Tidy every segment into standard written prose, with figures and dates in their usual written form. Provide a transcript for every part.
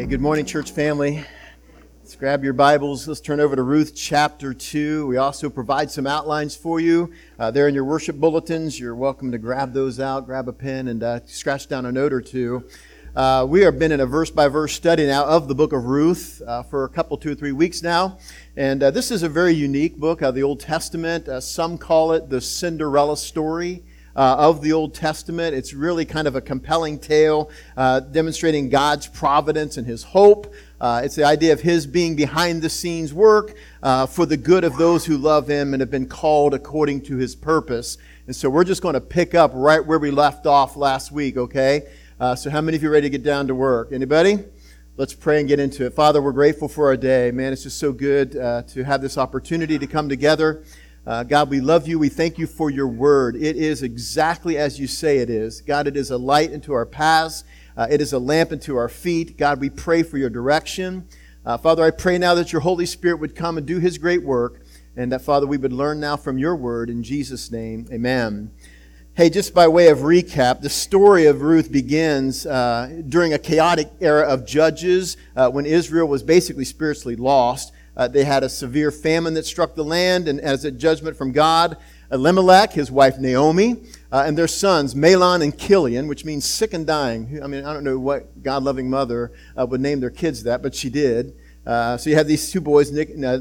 Good morning, church family. Let's grab your Bibles. Let's turn over to Ruth chapter 2. We also provide some outlines for you. They're in your worship bulletins. You're welcome to grab those out, grab a pen, and scratch down a note or two. We have been in a verse-by-verse study now of the book of Ruth for a couple, 2 or 3 weeks now. And this is a very unique book of the Old Testament. Some call it the Cinderella story of the Old Testament. It's really kind of a compelling tale demonstrating God's providence and His hope. It's the idea of His being behind the scenes work for the good of those who love Him and have been called according to His purpose. And so we're just going to pick up right where we left off last week, okay? So how many of you are ready to get down to work? Anybody? Let's pray and get into it. Father, we're grateful for our day. Man, it's just so good to have this opportunity to come together. God, we love you. We thank you for your word. It is exactly as you say it is. God, it is a light into our paths. It is a lamp into our feet. God, we pray for your direction. Father, I pray now that your Holy Spirit would come and do His great work, and that, Father, we would learn now from your word. In Jesus' name, amen. Hey, just by way of recap, the story of Ruth begins during a chaotic era of judges when Israel was basically spiritually lost. They had a severe famine that struck the land, and as a judgment from God, Elimelech, his wife Naomi, and their sons, Mahlon and Chilion, which means sick and dying. I mean, I don't know what God-loving mother would name their kids that, but she did. So you have these two boys,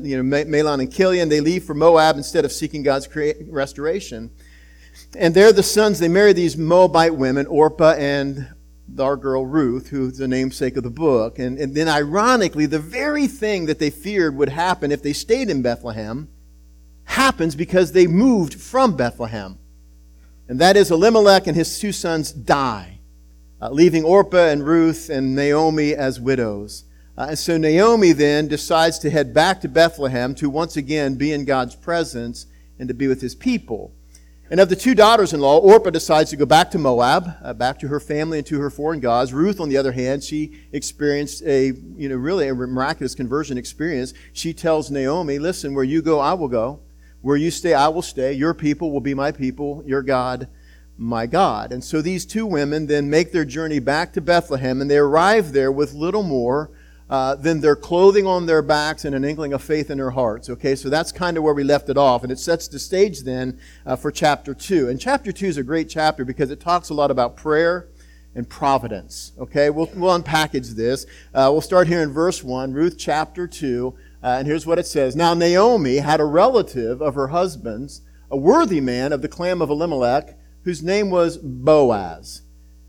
Mahlon and Chilion. They leave for Moab instead of seeking God's restoration. And they're the sons. They marry these Moabite women, Orpah and our girl Ruth, who's the namesake of the book. And then ironically, the very thing that they feared would happen if they stayed in Bethlehem happens because they moved from Bethlehem. And that is Elimelech and his two sons die, leaving Orpah and Ruth and Naomi as widows. And so Naomi then decides to head back to Bethlehem to once again be in God's presence and to be with His people. And of the two daughters-in-law, Orpah decides to go back to Moab, back to her family and to her foreign gods. Ruth, on the other hand, she experienced really a miraculous conversion experience. She tells Naomi, listen, where you go, I will go. Where you stay, I will stay. Your people will be my people. Your God, my God. And so these two women then make their journey back to Bethlehem, and they arrive there with little more than their clothing on their backs and an inkling of faith in their hearts. Okay, so that's kind of where we left it off. And it sets the stage then for chapter 2. And chapter 2 is a great chapter because it talks a lot about prayer and providence. Okay, we'll unpackage this. We'll start here in verse 1, Ruth chapter 2. And here's what it says. Now Naomi had a relative of her husband's, a worthy man of the clan of Elimelech, whose name was Boaz.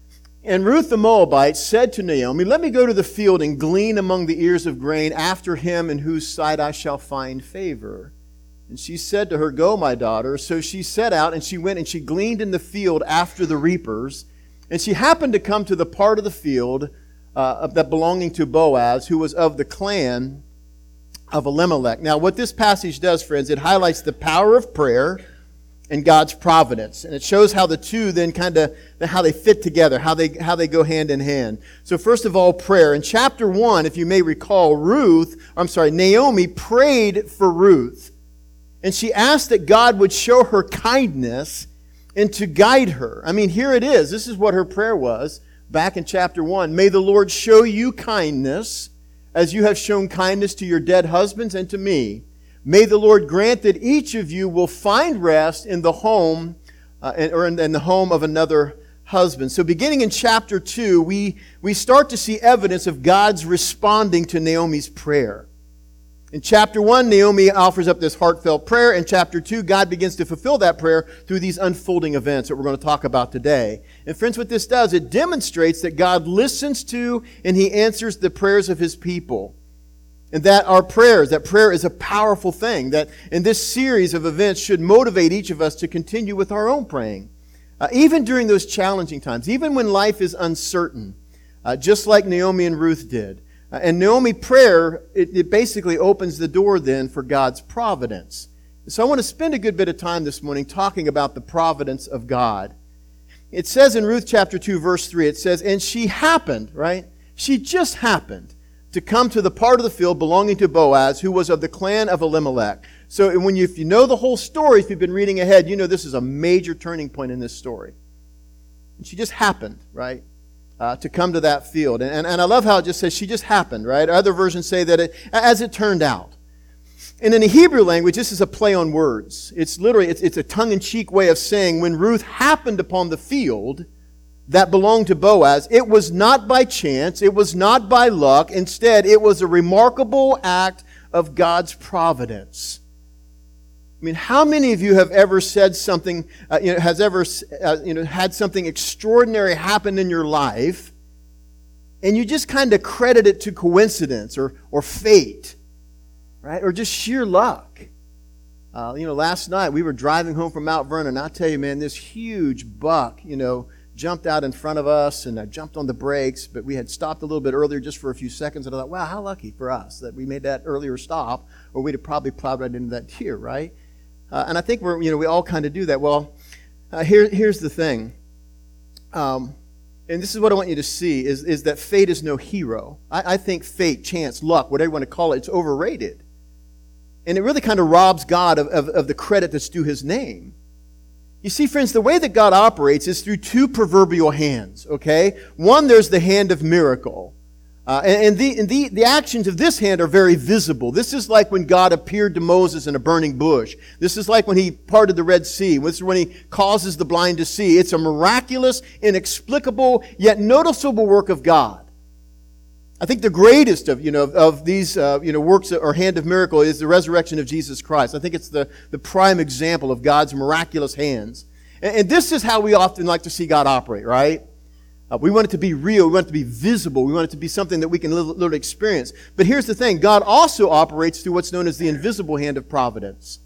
And Ruth the Moabite said to Naomi, let me go to the field and glean among the ears of grain after him in whose sight I shall find favor. And she said to her, go, my daughter. So she set out, and she went and she gleaned in the field after the reapers. And she happened to come to the part of the field that belonging to Boaz, who was of the clan of Elimelech. Now, what this passage does, friends, it highlights the power of prayer and God's providence. And it shows how the two then how they fit together, how they go hand in hand. So first of all, prayer. In chapter 1, if you may recall, Naomi prayed for Ruth. And she asked that God would show her kindness and to guide her. I mean, here it is. This is what her prayer was back in chapter 1. May the Lord show you kindness as you have shown kindness to your dead husbands and to me. May the Lord grant that each of you will find rest in the home or in the home of another husband. So beginning in chapter 2, we start to see evidence of God's responding to Naomi's prayer. In chapter 1, Naomi offers up this heartfelt prayer. In chapter 2, God begins to fulfill that prayer through these unfolding events that we're going to talk about today. And friends, what this does, it demonstrates that God listens to and He answers the prayers of His people. And that prayer is a powerful thing, that in this series of events should motivate each of us to continue with our own praying. Even during those challenging times, even when life is uncertain, just like Naomi and Ruth did. And Naomi prayer, it basically opens the door then for God's providence. So I want to spend a good bit of time this morning talking about the providence of God. It says in Ruth chapter 2, verse 3, it says, and she happened, right? She just happened to come to the part of the field belonging to Boaz, who was of the clan of Elimelech. So if you know the whole story, if you've been reading ahead, you know this is a major turning point in this story. And she just happened, right? to come to that field. And I love how it just says she just happened, right? Other versions say that as it turned out. And in the Hebrew language, this is a play on words. It's literally, it's a tongue-in-cheek way of saying when Ruth happened upon the field that belonged to Boaz, it was not by chance, it was not by luck. Instead, it was a remarkable act of God's providence. I mean, how many of you have ever said something, had something extraordinary happen in your life, and you just kind of credit it to coincidence or fate, right? Or just sheer luck. Last night we were driving home from Mount Vernon. I'll tell you, man, this huge buck, jumped out in front of us, and I jumped on the brakes, but we had stopped a little bit earlier just for a few seconds, and I thought, wow, how lucky for us that we made that earlier stop, or we'd have probably plowed right into that deer, right? And I think we all kind of do that. Well, here's the thing, and this is what I want you to see, is that fate is no hero. I think fate, chance, luck, whatever you want to call it, it's overrated. And it really kind of robs God of the credit that's due His name. You see, friends, the way that God operates is through two proverbial hands, okay? One, there's the hand of miracle. And the actions of this hand are very visible. This is like when God appeared to Moses in a burning bush. This is like when He parted the Red Sea. This is when He causes the blind to see. It's a miraculous, inexplicable, yet noticeable work of God. I think the greatest of these works or hand of miracle is the resurrection of Jesus Christ. I think it's the prime example of God's miraculous hands. And this is how we often like to see God operate, right? We want it to be real. We want it to be visible. We want it to be something that we can literally experience. But here's the thing. God also operates through what's known as the invisible hand of providence.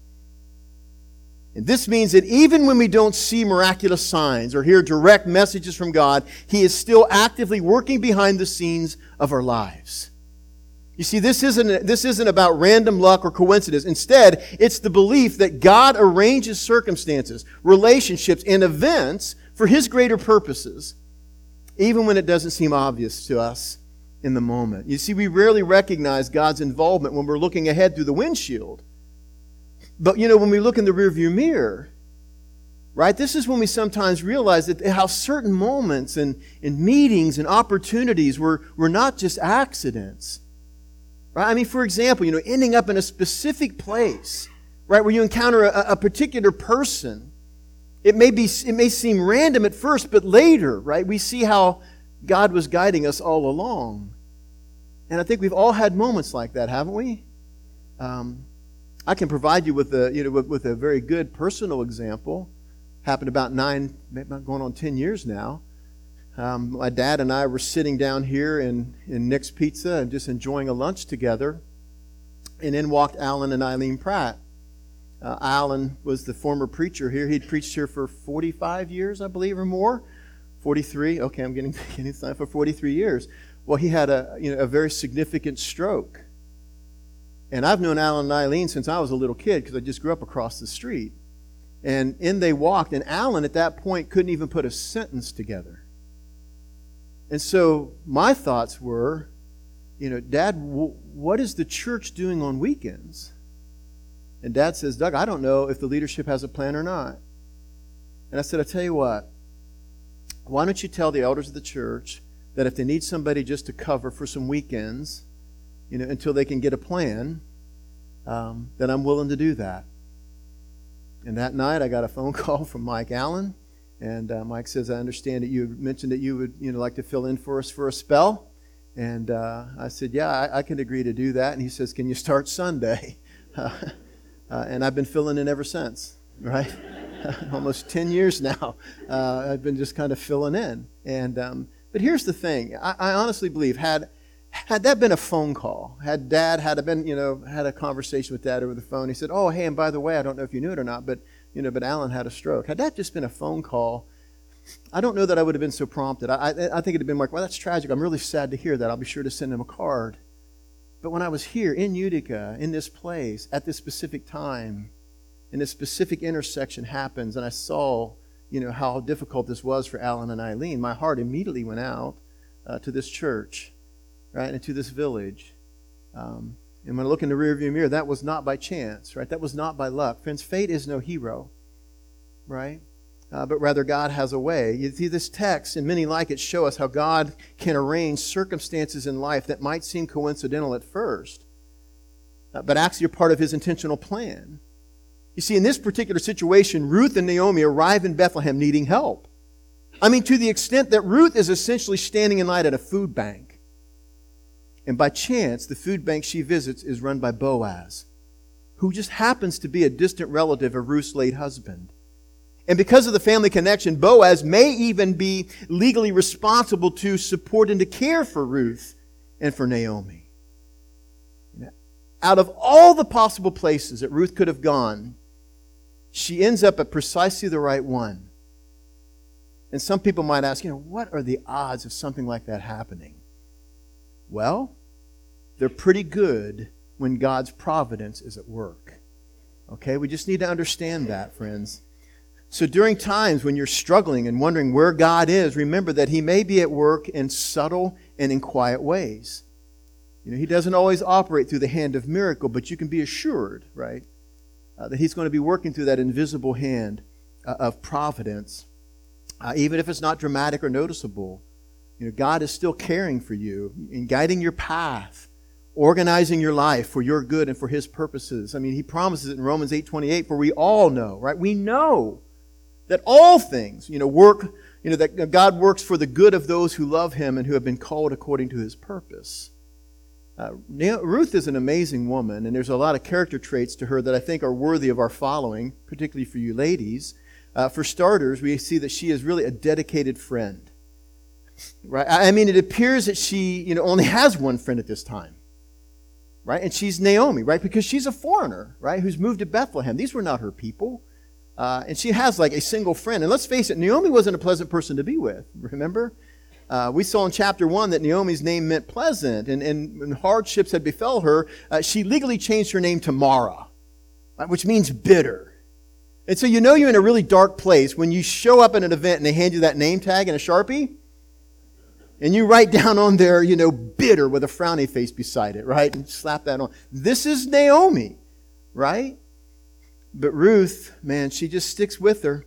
And this means that even when we don't see miraculous signs or hear direct messages from God, He is still actively working behind the scenes of our lives. You see, this isn't about random luck or coincidence. Instead, it's the belief that God arranges circumstances, relationships, and events for His greater purposes, even when it doesn't seem obvious to us in the moment. You see, we rarely recognize God's involvement when we're looking ahead through the windshield. But, when we look in the rearview mirror, right, this is when we sometimes realize that how certain moments and meetings and opportunities were not just accidents. Right? I mean, for example, ending up in a specific place, right, where you encounter a particular person. It may seem random at first, but later, right, we see how God was guiding us all along. And I think we've all had moments like that, haven't we? I can provide you with a very good personal example. Happened about 9, maybe going on 10 years now. My dad and I were sitting down here in Nick's Pizza and just enjoying a lunch together. And in walked Alan and Eileen Pratt. Alan was the former preacher here. He'd preached here for 45 years, I believe, or more. 43. Okay, I'm getting time for 43 years. Well, he had a very significant stroke. And I've known Alan and Eileen since I was a little kid because I just grew up across the street. And in they walked, and Alan at that point couldn't even put a sentence together. And so my thoughts were, Dad, what is the church doing on weekends? And Dad says, Doug, I don't know if the leadership has a plan or not. And I said, I tell you what, why don't you tell the elders of the church that if they need somebody just to cover for some weekends, until they can get a plan, then I'm willing to do that. And that night I got a phone call from Mike Allen, and Mike says, I understand that you mentioned that you would like to fill in for us for a spell. And I said, yeah, I can agree to do that. And he says, can you start Sunday? And I've been filling in ever since, right? Almost 10 years now. I've been just kind of filling in. And but here's the thing. I honestly believe, had that been a phone call, had a conversation with Dad over the phone, he said, oh, hey, and by the way, I don't know if you knew it or not, but Alan had a stroke. Had that just been a phone call, I don't know that I would have been so prompted. I think it'd have been like, well, that's tragic. I'm really sad to hear that. I'll be sure to send him a card. But when I was here in Utica, in this place, at this specific time, and this specific intersection happens, and I saw, how difficult this was for Alan and Eileen, my heart immediately went out to this church, right, and to this village. And when I look in the rearview mirror, that was not by chance, right? That was not by luck. Friends, fate is no hero, right? but rather God has a way. You see, this text and many like it show us how God can arrange circumstances in life that might seem coincidental at first, but actually are part of His intentional plan. You see, in this particular situation, Ruth and Naomi arrive in Bethlehem needing help. I mean, to the extent that Ruth is essentially standing in line at a food bank. And by chance, the food bank she visits is run by Boaz, who just happens to be a distant relative of Ruth's late husband. And because of the family connection, Boaz may even be legally responsible to support and to care for Ruth and for Naomi. Out of all the possible places that Ruth could have gone, she ends up at precisely the right one. And some people might ask, what are the odds of something like that happening? Well, they're pretty good when God's providence is at work. Okay, we just need to understand that, friends. So during times when you're struggling and wondering where God is, remember that He may be at work in subtle and in quiet ways. He doesn't always operate through the hand of miracle, but you can be assured, right, that He's going to be working through that invisible hand of providence. Even if it's not dramatic or noticeable, God is still caring for you and guiding your path, organizing your life for your good and for His purposes. I mean, He promises it in Romans 8:28, for we all know, right? We know that all things, work, that God works for the good of those who love Him and who have been called according to His purpose. Ruth is an amazing woman, and there's a lot of character traits to her that I think are worthy of our following, particularly for you ladies. For starters, we see that she is really a dedicated friend. Right? I mean, it appears that she, only has one friend at this time. Right? And she's Naomi, right? Because she's a foreigner, right? Who's moved to Bethlehem. These were not her people. And she has like a single friend. And let's face it, Naomi wasn't a pleasant person to be with. Remember? We saw in chapter 1 that Naomi's name meant pleasant. And when hardships had befell her, she legally changed her name to Mara, which means bitter. And so you're in a really dark place when you show up at an event and they hand you that name tag and a Sharpie. And you write down on there, bitter with a frowny face beside it, right? And slap that on. This is Naomi, right? But Ruth, man, she just sticks with her,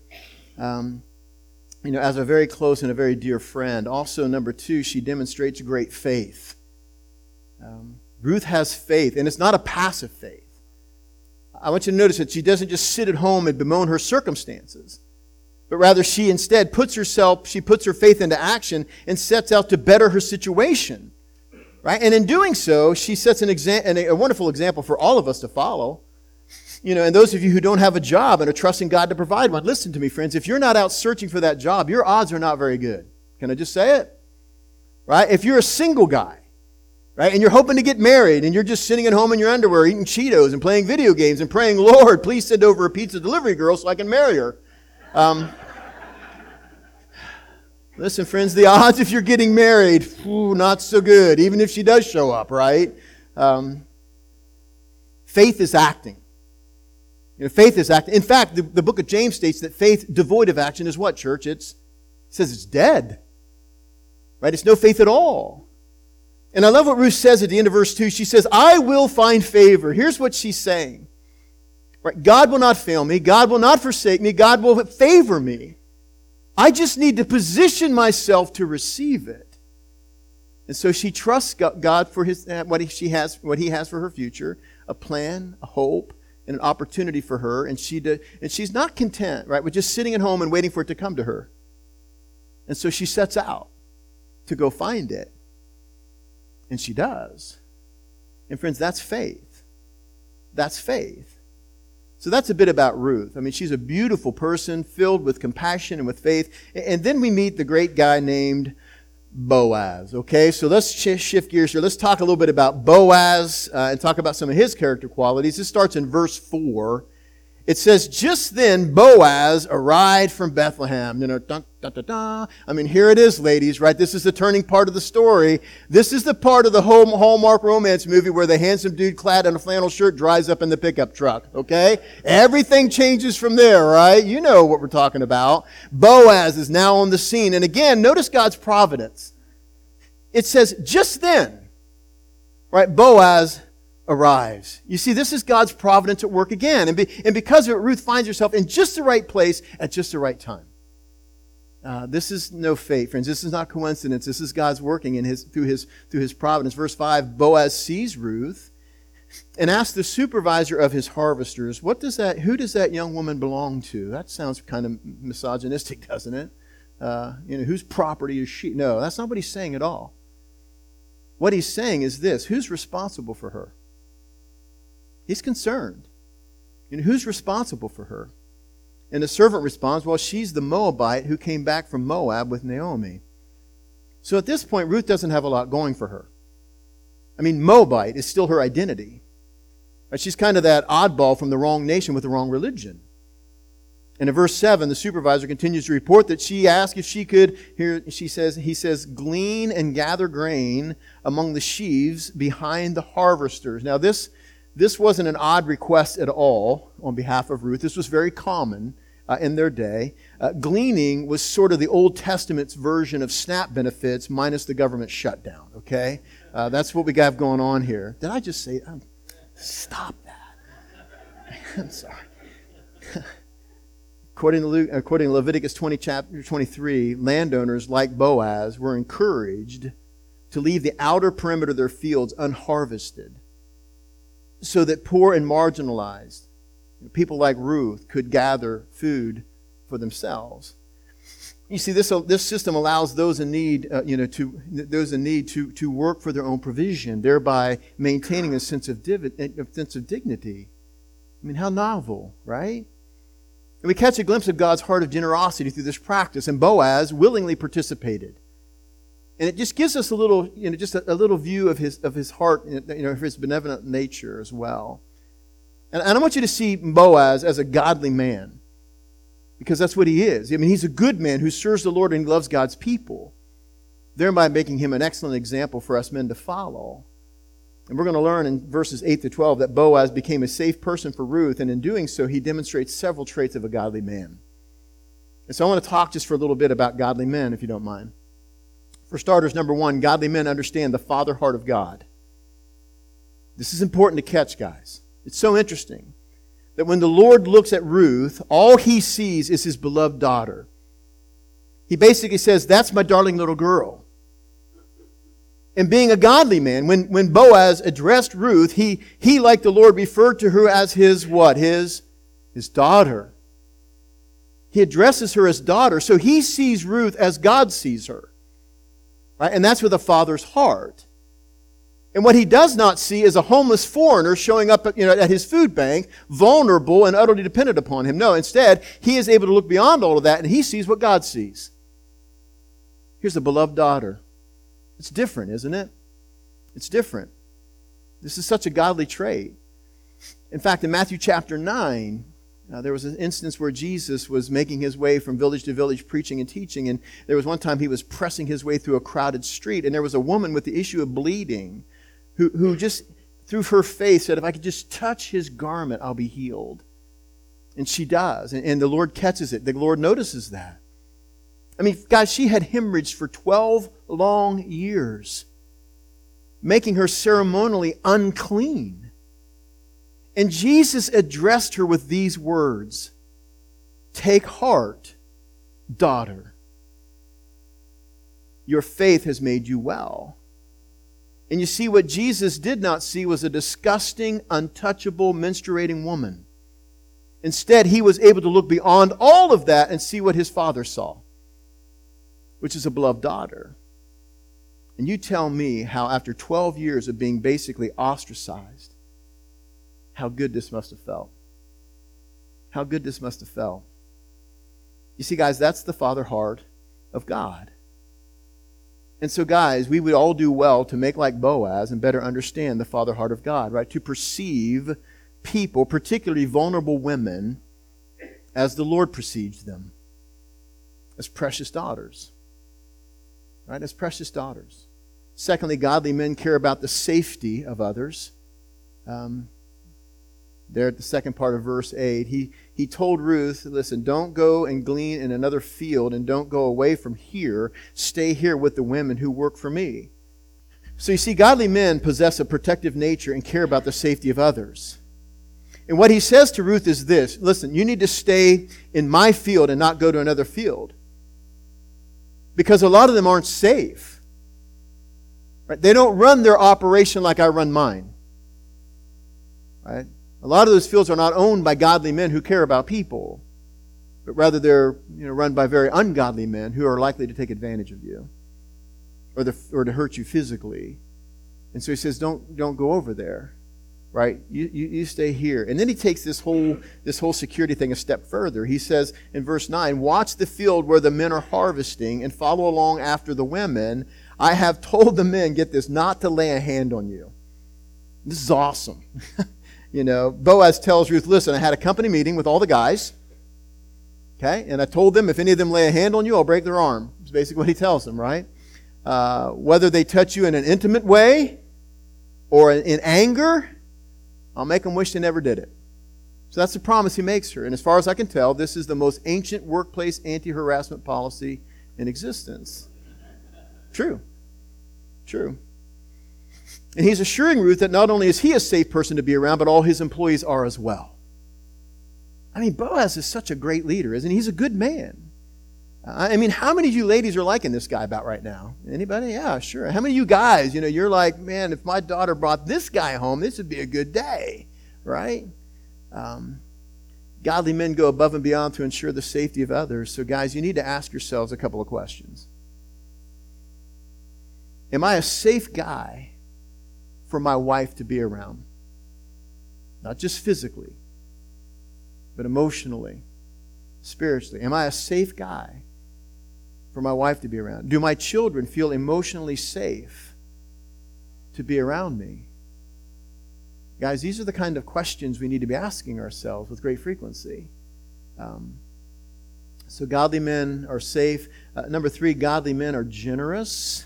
as a very close and a very dear friend. Also, number 2, she demonstrates great faith. Ruth has faith, and it's not a passive faith. I want you to notice that she doesn't just sit at home and bemoan her circumstances, but rather she instead puts her faith into action and sets out to better her situation. Right? And in doing so, she sets a wonderful example for all of us to follow. And those of you who don't have a job and are trusting God to provide one, listen to me, friends. If you're not out searching for that job, your odds are not very good. Can I just say it? Right? If you're a single guy, right, and you're hoping to get married, and you're just sitting at home in your underwear eating Cheetos and playing video games and praying, Lord, please send over a pizza delivery girl so I can marry her. Listen, friends, the odds if you're getting married, not so good, even if she does show up, right? Faith is acting. Faith is acting. In fact, the book of James states that faith devoid of action is what, church? It says it's dead. Right? It's no faith at all. And I love what Ruth says at the end of verse 2. She says, I will find favor. Here's what she's saying. Right? God will not fail me. God will not forsake me. God will favor me. I just need to position myself to receive it. And so she trusts God for what He has for her future, a plan, a hope, and an opportunity for her. And she's not content, right, with just sitting at home and waiting for it to come to her. And so she sets out to go find it. And she does. And friends, that's faith. That's faith. So that's a bit about Ruth. I mean, she's a beautiful person filled with compassion and with faith. And then we meet the great guy named Boaz. Okay, so let's shift gears here. Let's talk a little bit about Boaz and talk about some of his character qualities. This starts in verse 4. It says, just then Boaz arrived from Bethlehem. Dun, dun, dun, dun. I mean, here it is, ladies, right? This is the turning part of the story. This is the part of the Hallmark romance movie where the handsome dude clad in a flannel shirt drives up in the pickup truck, okay? Everything changes from there, right? You know what we're talking about. Boaz is now on the scene. And again, notice God's providence. It says, just then, right, Boaz arrives. You see, this is God's providence at work again. And because of it, Ruth finds herself in just the right place at just the right time. This is no fate, friends. This is not coincidence. This is God's working through his providence. Verse 5, Boaz sees Ruth and asks the supervisor of his harvesters, who does that young woman belong to? That sounds kind of misogynistic, doesn't it? Whose property is she? No, that's not what he's saying at all. What he's saying is this: who's responsible for her? He's concerned. Who's responsible for her? And the servant responds, well, she's the Moabite who came back from Moab with Naomi. So at this point, Ruth doesn't have a lot going for her. Moabite is still her identity. Right? She's kind of that oddball from the wrong nation with the wrong religion. And in verse 7, the supervisor continues to report that she asked if she could, he says, glean and gather grain among the sheaves behind the harvesters. Now this wasn't an odd request at all on behalf of Ruth. This was very common in their day. Gleaning was sort of the Old Testament's version of SNAP benefits minus the government shutdown, okay? That's what we have going on here. Did I just say, stop that. I'm sorry. According to Leviticus 20, chapter 23, landowners like Boaz were encouraged to leave the outer perimeter of their fields unharvested so that poor and marginalized people like Ruth could gather food for themselves. You see, this system allows those in need, to work for their own provision, thereby maintaining a sense of dignity. How novel, right? And we catch a glimpse of God's heart of generosity through this practice, and Boaz willingly participated. And it just gives us a little view of his heart, of his benevolent nature as well. And I want you to see Boaz as a godly man, because that's what he is. He's a good man who serves the Lord and he loves God's people, thereby making him an excellent example for us men to follow. And we're going to learn in verses 8 to 12 that Boaz became a safe person for Ruth, and in doing so, he demonstrates several traits of a godly man. And so I want to talk just for a little bit about godly men, if you don't mind. For starters, number one, godly men understand the father heart of God. This is important to catch, guys. It's so interesting that when the Lord looks at Ruth, all he sees is his beloved daughter. He basically says, that's my darling little girl. And being a godly man, when Boaz addressed Ruth, he like the Lord, referred to her as his what? His daughter. He addresses her as daughter, so he sees Ruth as God sees her. Right? And that's with a father's heart. And what he does not see is a homeless foreigner showing up at his food bank, vulnerable and utterly dependent upon him. No, instead, he is able to look beyond all of that, and he sees what God sees. Here's a beloved daughter. It's different, isn't it? It's different. This is such a godly trait. In fact, in Matthew chapter 9, there was an instance where Jesus was making his way from village to village preaching and teaching, and there was one time he was pressing his way through a crowded street, and there was a woman with the issue of bleeding who just, through her faith, said, if I could just touch his garment, I'll be healed. And she does, and the Lord catches it. The Lord notices that. Guys, she had hemorrhaged for 12 long years, making her ceremonially unclean. And Jesus addressed her with these words, take heart, daughter. Your faith has made you well. And you see, what Jesus did not see was a disgusting, untouchable, menstruating woman. Instead, he was able to look beyond all of that and see what his Father saw, which is a beloved daughter. And you tell me how after 12 years of being basically ostracized, how good this must have felt. How good this must have felt. You see, guys, that's the father heart of God. And so, guys, we would all do well to make like Boaz and better understand the father heart of God, right? To perceive people, particularly vulnerable women, as the Lord perceives them, as precious daughters. Right? As precious daughters. Secondly, godly men care about the safety of others. There at the second part of verse 8, he told Ruth, listen, don't go and glean in another field and don't go away from here. Stay here with the women who work for me. So you see, godly men possess a protective nature and care about the safety of others. And what he says to Ruth is this, listen, you need to stay in my field and not go to another field. because a lot of them aren't safe. Right? They don't run their operation like I run mine. Right? A lot of those fields are not owned by godly men who care about people, but rather they're run by very ungodly men who are likely to take advantage of you or to hurt you physically. And so he says, don't go over there. Right? You stay here. And then he takes this whole security thing a step further. He says in verse 9, watch the field where the men are harvesting and follow along after the women. I have told the men, get this, not to lay a hand on you. This is awesome. Boaz tells Ruth, listen, I had a company meeting with all the guys. Okay? And I told them, if any of them lay a hand on you, I'll break their arm. That's basically what he tells them, right? Whether they touch you in an intimate way or in anger, I'll make them wish they never did it. So that's the promise he makes her. And as far as I can tell, this is the most ancient workplace anti-harassment policy in existence. True. And he's assuring Ruth that not only is he a safe person to be around, but all his employees are as well. I mean, Boaz is such a great leader, isn't he? He's a good man. I mean, how many of you ladies are liking this guy about right now? Anybody? Yeah, sure. How many of you guys, you're like, man, if my daughter brought this guy home, this would be a good day, right? Godly men go above and beyond to ensure the safety of others. So guys, you need to ask yourselves a couple of questions. Am I a safe guy for my wife to be around? Not just physically, but emotionally, spiritually. Am I a safe guy for my wife to be around? Do my children feel emotionally safe to be around me? Guys, these are the kind of questions we need to be asking ourselves with great frequency. So godly men are safe. Number 3, godly men are generous.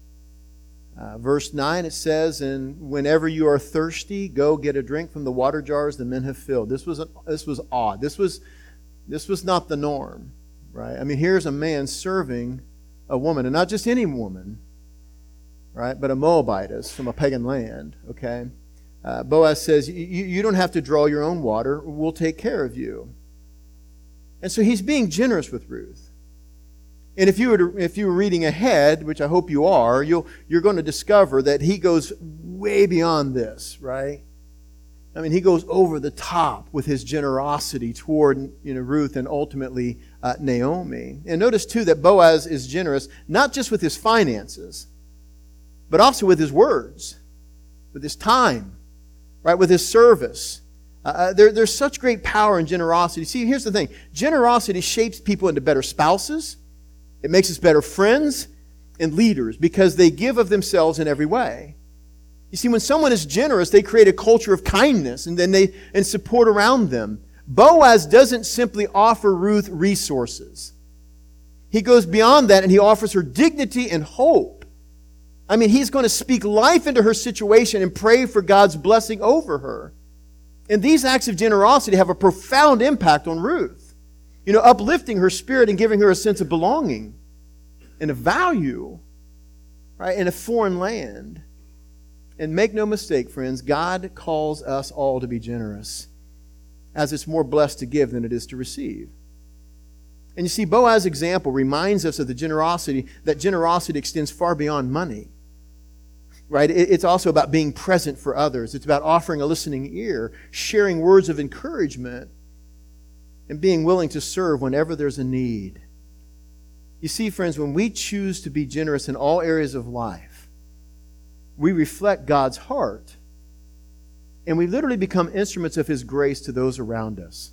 Verse 9, it says, and whenever you are thirsty, go get a drink from the water jars the men have filled. This was odd. This was not the norm, right? I mean, here's a man serving a woman, and not just any woman, right? But a Moabitess from a pagan land, okay? Boaz says, you don't have to draw your own water. We'll take care of you. And so he's being generous with Ruth. And if you were reading ahead, which I hope you are, you're going to discover that he goes way beyond this, right? I mean, he goes over the top with his generosity toward Ruth and ultimately Naomi. And notice too that Boaz is generous not just with his finances, but also with his words, with his time, right? With his service. There's such great power in generosity. See, here's the thing: generosity shapes people into better spouses. It makes us better friends and leaders because they give of themselves in every way. You see, when someone is generous, they create a culture of kindness and support around them. Boaz doesn't simply offer Ruth resources. He goes beyond that and he offers her dignity and hope. I mean, he's going to speak life into her situation and pray for God's blessing over her. And these acts of generosity have a profound impact on Ruth. Uplifting her spirit and giving her a sense of belonging and a value, right, in a foreign land. And make no mistake, friends, God calls us all to be generous, as it's more blessed to give than it is to receive. And you see, Boaz's example reminds us of that generosity extends far beyond money. Right? It's also about being present for others. It's about offering a listening ear, sharing words of encouragement, and being willing to serve whenever there's a need. You see, friends, when we choose to be generous in all areas of life, we reflect God's heart, and we literally become instruments of His grace to those around us.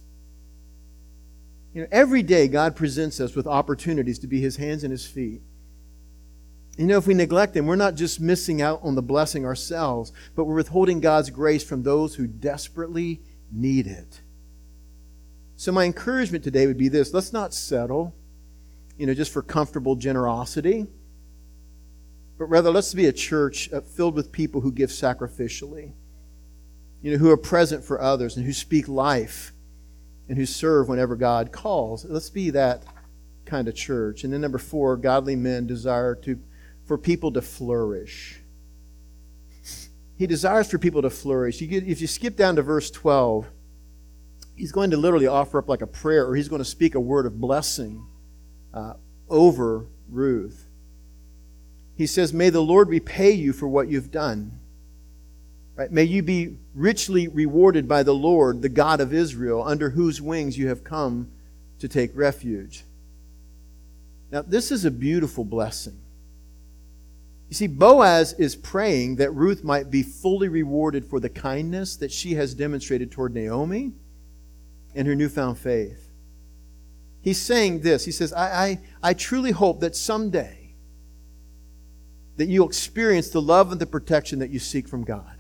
Every day God presents us with opportunities to be His hands and His feet. If we neglect them, we're not just missing out on the blessing ourselves, but we're withholding God's grace from those who desperately need it. So my encouragement today would be this: let's not settle, just for comfortable generosity, but rather let's be a church filled with people who give sacrificially, who are present for others and who speak life and who serve whenever God calls. Let's be that kind of church. And then number 4, godly men desire for people to flourish. He desires for people to flourish. If you skip down to verse 12, he's going to literally offer up like a prayer, or he's going to speak a word of blessing over Ruth. He says, may the Lord repay you for what you've done. Right? May you be richly rewarded by the Lord, the God of Israel, under whose wings you have come to take refuge. Now, this is a beautiful blessing. You see, Boaz is praying that Ruth might be fully rewarded for the kindness that she has demonstrated toward Naomi and her newfound faith. He's saying this. He says, I truly hope that someday that you'll experience the love and the protection that you seek from God.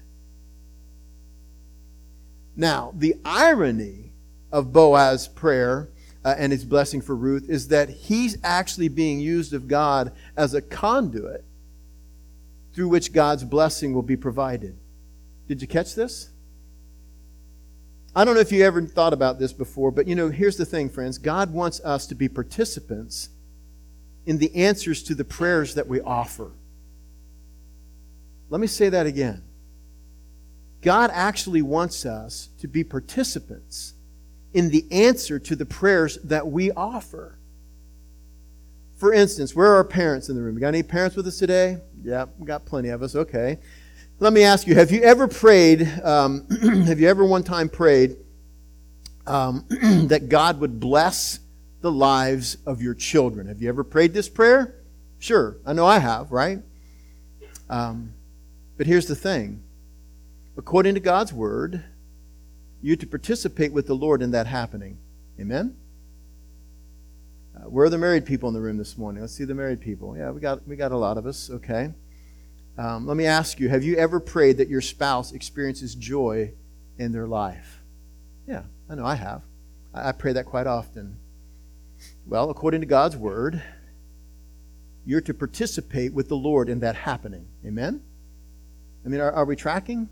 Now, the irony of Boaz's prayer and his blessing for Ruth is that he's actually being used of God as a conduit through which God's blessing will be provided. Did you catch this? I don't know if you ever thought about this before, but here's the thing, friends. God wants us to be participants in the answers to the prayers that we offer. Let me say that again. God actually wants us to be participants in the answer to the prayers that we offer. For instance, where are our parents in the room? We got any parents with us today? Yeah, we got plenty of us. Okay. Let me ask you, have you ever prayed, have you ever one time prayed that God would bless the lives of your children? Have you ever prayed this prayer? Sure. I know I have, right? But here's the thing. According to God's Word, you're to participate with the Lord in that happening. Amen? Where are the married people in the room this morning? Let's see the married people. Yeah, we got a lot of us. Okay. Let me ask you, have you ever prayed that your spouse experiences joy in their life? Yeah, I know I have. I pray that quite often. Well, according to God's Word, you're to participate with the Lord in that happening. Amen? I mean, are we tracking?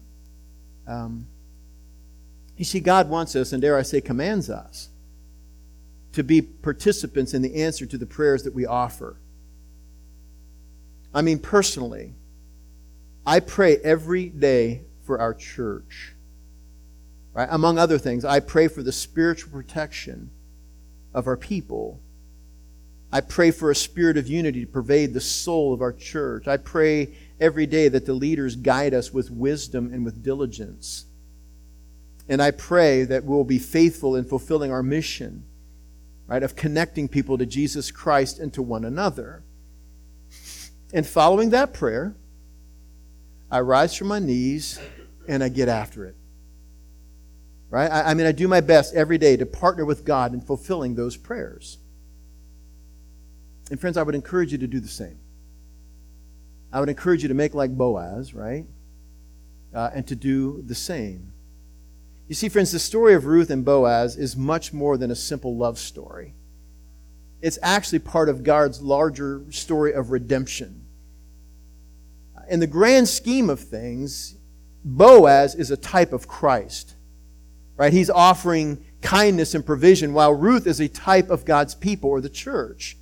You see, God wants us, and dare I say, commands us, to be participants in the answer to the prayers that we offer. I mean, personally, I pray every day for our church. Right? Among other things, I pray for the spiritual protection of our people. I pray for a spirit of unity to pervade the soul of our church. I pray every day that the leaders guide us with wisdom and with diligence. And I pray that we'll be faithful in fulfilling our mission, right, of connecting people to Jesus Christ and to one another. And following that prayer, I rise from my knees and I get after it. Right? I mean, I do my best every day to partner with God in fulfilling those prayers. And friends, I would encourage you to do the same. I would encourage you to make like Boaz, right? And to do the same. You see, friends, the story of Ruth and Boaz is much more than a simple love story. It's actually part of God's larger story of redemption. In the grand scheme of things, Boaz is a type of Christ. Right? He's offering kindness and provision, while Ruth is a type of God's people or the church,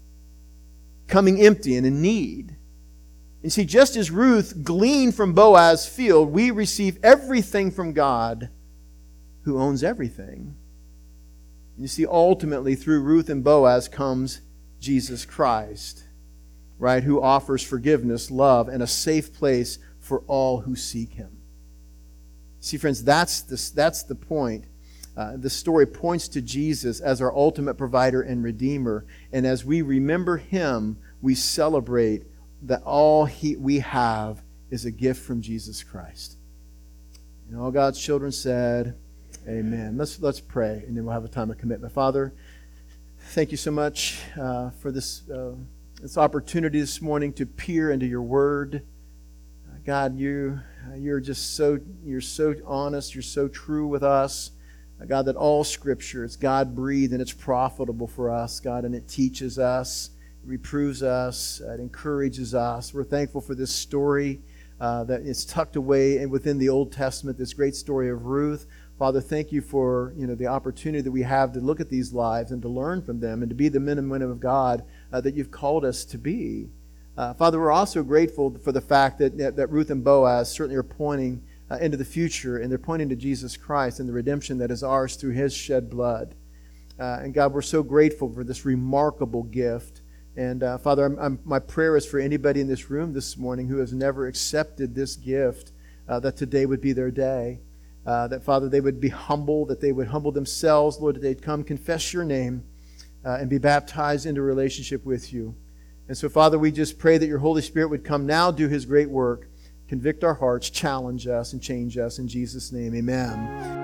coming empty and in need. You see, just as Ruth gleaned from Boaz's field, we receive everything from God, who owns everything. You see, ultimately, through Ruth and Boaz comes Jesus Christ, right, who offers forgiveness, love, and a safe place for all who seek Him. See, friends, that's the point. The story points to Jesus as our ultimate provider and redeemer. And as we remember Him, we celebrate that all we have is a gift from Jesus Christ. And all God's children said, amen. Let's pray, and then we'll have a time of commitment. Father, thank you so much for this opportunity this morning to peer into your word. God, you're just so honest, you're so true with us. God, that all Scripture, it's God-breathed and it's profitable for us, God, and it teaches us, it reproves us, it encourages us. We're thankful for this story that is tucked away within the Old Testament, this great story of Ruth. Father, thank you for the opportunity that we have to look at these lives and to learn from them and to be the men and women of God that you've called us to be. Father, we're also grateful for the fact that Ruth and Boaz certainly are pointing into the future, and they're pointing to Jesus Christ and the redemption that is ours through His shed blood. And God, we're so grateful for this remarkable gift And Father, my prayer is for anybody in this room this morning who has never accepted this gift, that today would be their day. That, Father, they would be humble, that they would humble themselves, Lord, that they'd come confess your name and be baptized into a relationship with you. And so, Father, we just pray that your Holy Spirit would come now, do his great work, convict our hearts, challenge us, and change us. In Jesus' name, amen.